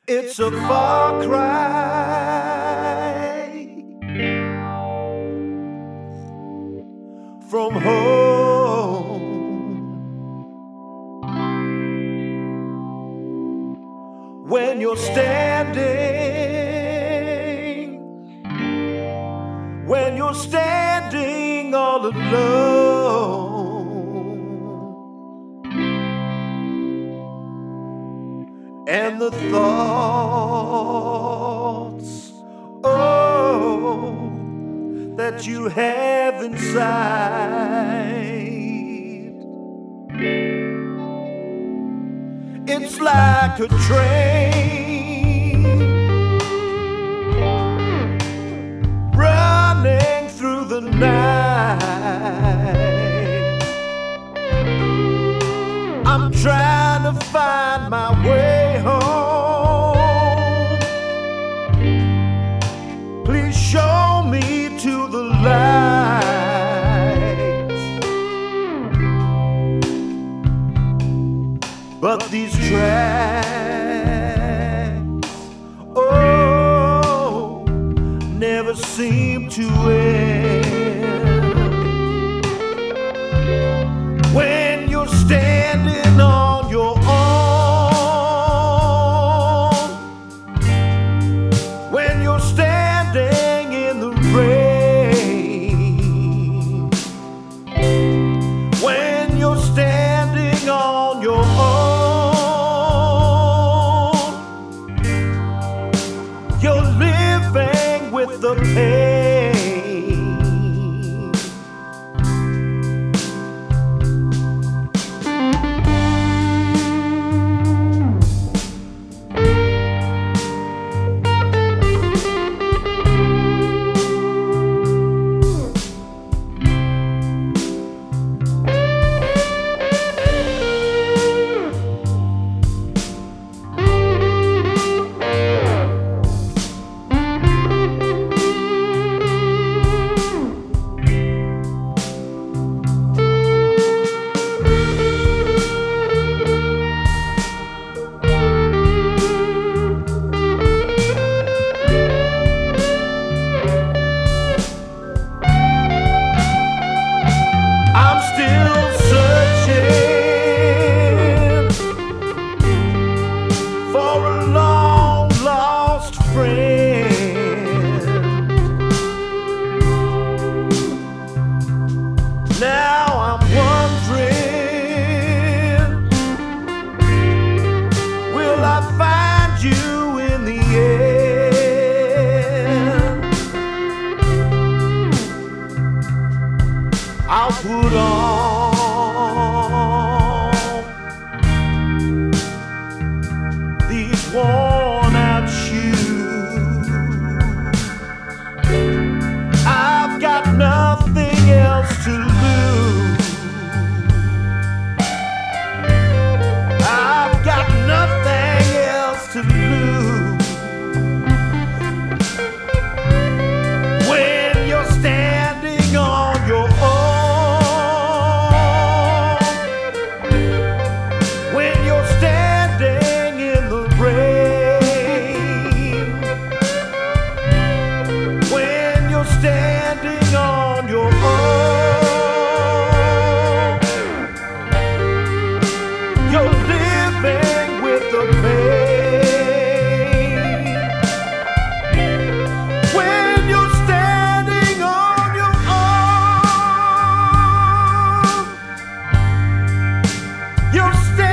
It's a far cry from home when you're standing all alone, and the thoughts, oh, that you have inside, it's like a train running through the night. I'm trying to find my way home. Please show me to the lights. But these tracks, oh, never seem to end. When you're standing on your own, when you're standing in the rain, when you're standing on your own, you're living with the pain. Now I'm wondering, will I find you in the end? I'll put on these worn out shoes. I've got nothing else to lose. I've got nothing else to lose. When you're standing on your own, when you're standing in the rain, when you're standing on your own, you're living with the pain. When you're standing on your own, you're standing